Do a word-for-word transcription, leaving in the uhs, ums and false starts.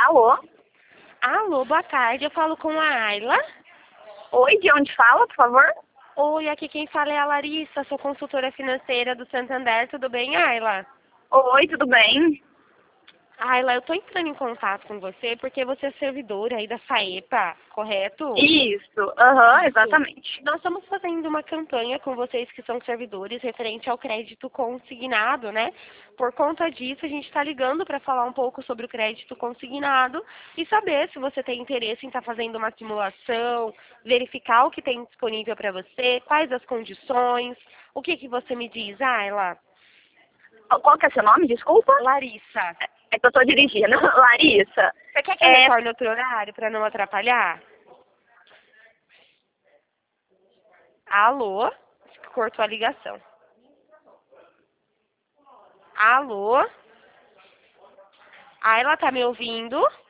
Alô? Alô, boa tarde. Eu falo com a Ayla. Oi, de onde fala, por favor? Oi, aqui quem fala é a Larissa, sou consultora financeira do Santander. Tudo bem, Ayla? Oi, tudo bem? Ayla, eu tô entrando em contato com você porque você é servidora aí da FAEPA, correto? Isso, aham, Isso. exatamente. Nós estamos fazendo uma campanha com vocês que são servidores referente ao crédito consignado, né? Por conta disso, a gente está ligando para falar um pouco sobre o crédito consignado e saber se você tem interesse em estar fazendo uma simulação, verificar o que tem disponível para você, quais as condições, o que, que você me diz, Ayla? Qual que é seu nome, desculpa? Larissa, É que eu tô dirigindo. Larissa. você quer que eu É, retorne outro horário para não atrapalhar? Alô? Cortou a ligação. Alô? Ah, ela tá me ouvindo?